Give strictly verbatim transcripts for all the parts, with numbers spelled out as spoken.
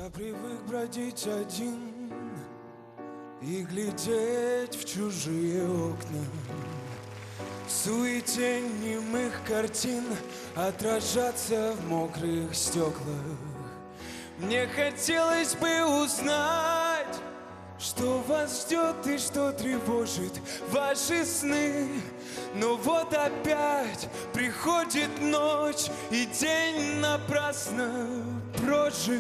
Я привык бродить один и глядеть в чужие окна, в суете немых картин отражаться в мокрых стеклах. Мне хотелось бы узнать, что вас ждет и что тревожит ваши сны. Но вот опять приходит ночь, и день напрасно прожит.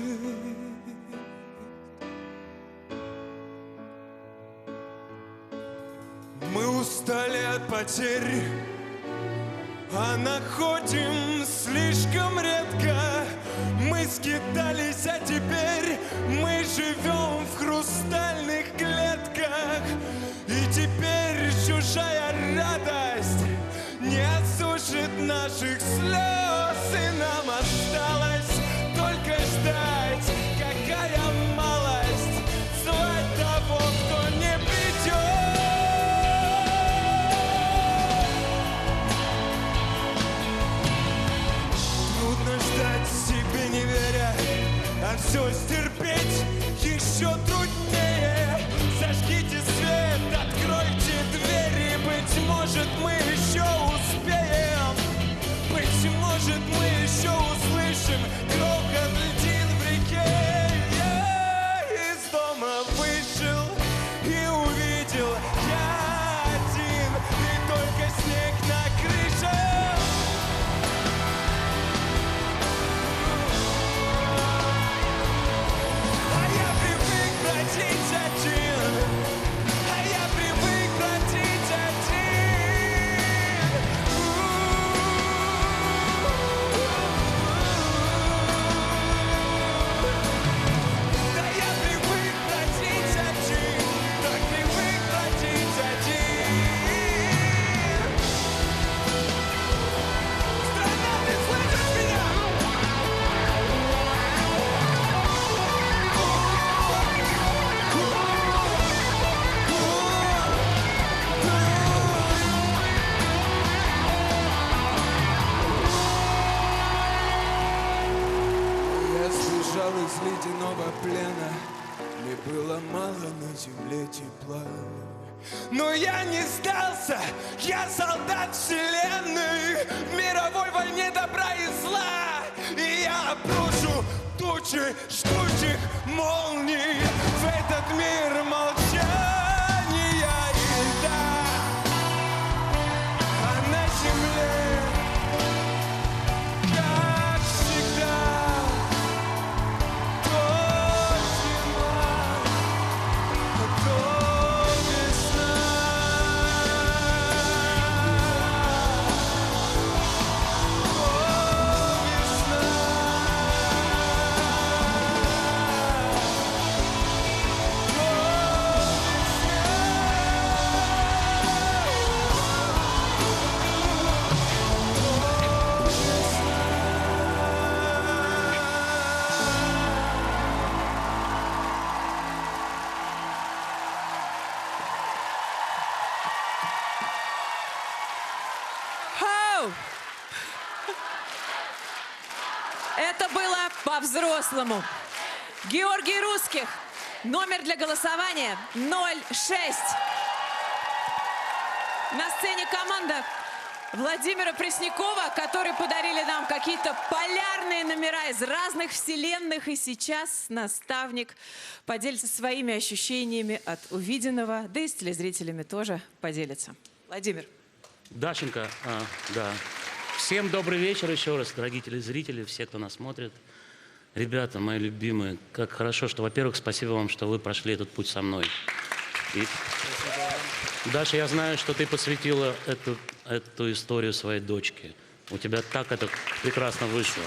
Мы устали от потерь, а находим слишком редко. Мы скитались, а теперь мы живем в хрустальных клетках. И теперь чужая радость не осушит наших слез. И нам осталось только ждать, какая малость, звать того, кто не придет. Трудно ждать, себе не веря, а все стерпеть еще труднее. Зажгите свет, откройте двери, быть может, мы еще успеем. Быть может, мы еще услышим грохот льдин в реке. Я из дома вышел и увидел я один, и только снег на крыше. А я привык бродить один, а я привык бродить один. Да я привык бродить один, так привык бродить один. Страна, ты слышишь меня? Я сбежал из ледяного плена, мне было мало на земле тепла. Но я не сдался, я солдат вселенной, в мировой войне добра и зла. И я обрушу тучи жгучих молний в этот мир молчания и льда. А на земле, как всегда, то зима, то весна. То весна. Хоу! Это было по-взрослому. Георгий Русских. Номер для голосования ноль шесть. На сцене команда Владимира Преснякова, которые подарили нам какие-то полярные номера из разных вселенных. И сейчас наставник поделится своими ощущениями от увиденного, да и с телезрителями тоже поделится. Владимир. Дашенька, а, да. Всем добрый вечер еще раз, дорогие телезрители, все, кто нас смотрит. Ребята, мои любимые, как хорошо, что, во-первых, спасибо вам, что вы прошли этот путь со мной. И... Даша, я знаю, что ты посвятила эту, эту историю своей дочке. У тебя так это прекрасно вышло.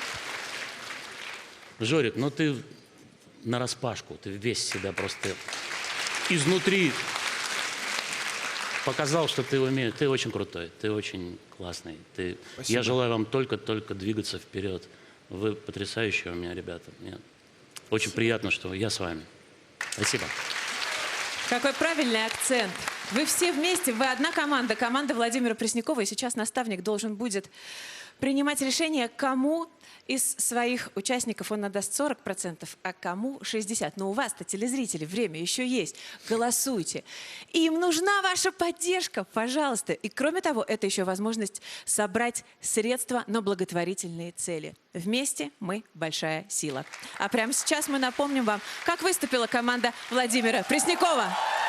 Жорик, ну ты нараспашку, ты весь себя просто изнутри показал, что ты умеешь. Ты очень крутой, ты очень классный. Ты... Я желаю вам только-только двигаться вперед. Вы потрясающие у меня, ребята. Мне очень приятно, что я с вами. Спасибо. Какой правильный акцент. Вы все вместе, вы одна команда, команда Владимира Преснякова. И сейчас наставник должен будет принимать решение, кому из своих участников он отдаст сорок процентов, а кому шестьдесят процентов. Но у вас-то, телезрители, время еще есть. Голосуйте. Им нужна ваша поддержка, пожалуйста. И кроме того, это еще возможность собрать средства на благотворительные цели. Вместе мы большая сила. А прямо сейчас мы напомним вам, как выступила команда Владимира Преснякова.